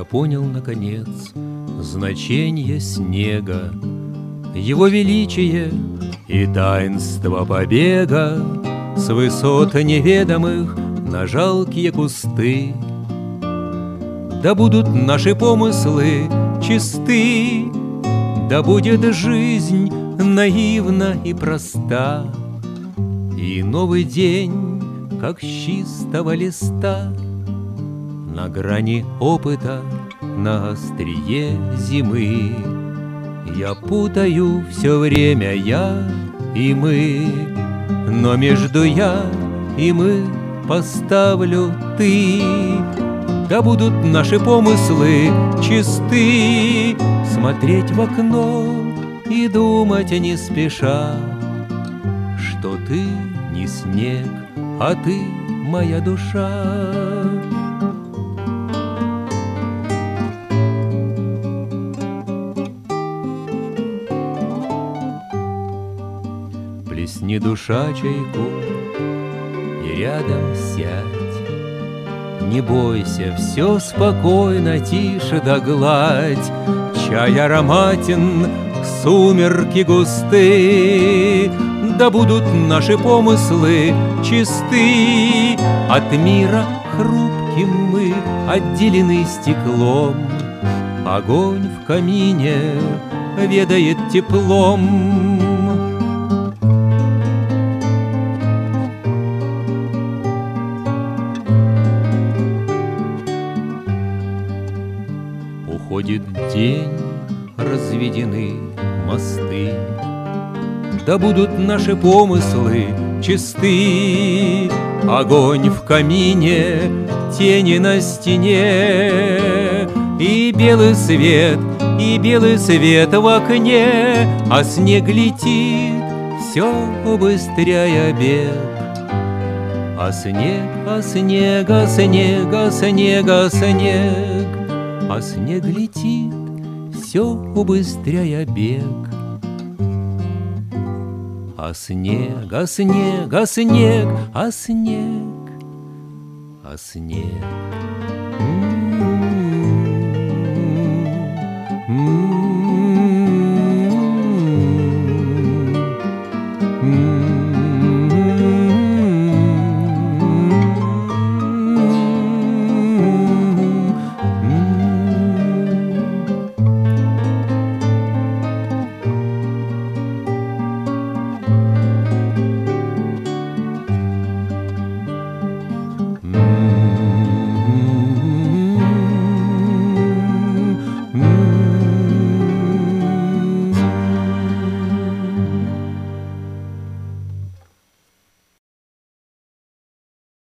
понял, наконец, значение снега, его величие и таинство побега с высот неведомых на жалкие кусты. Да будут наши помыслы чисты, да будет жизнь наивна и проста, и новый день, как с чистого листа, на грани опыта, на острие зимы. Я путаю все время я и мы, но между я и мы поставлю ты. Да будут наши помыслы чисты, смотреть в окно и думать не спеша, что ты не снег, а ты моя душа. Плесни, душа, чайку и рядом сядь. Не бойся, все спокойно, тише да гладь. Чай ароматен, сумерки густы. Да будут наши помыслы чисты, от мира хрупким мы отделены стеклом. Огонь в камине ведает теплом. Уходит день, разведены мосты. Да будут наши помыслы чисты. Огонь в камине, тени на стене, и белый свет в окне, а снег летит, все убыстряя бег. А снег, а снег, а снег, а снег, а снег, а снег летит, все убыстряя бег. А снег, а снег, а снег, а снег, а снег.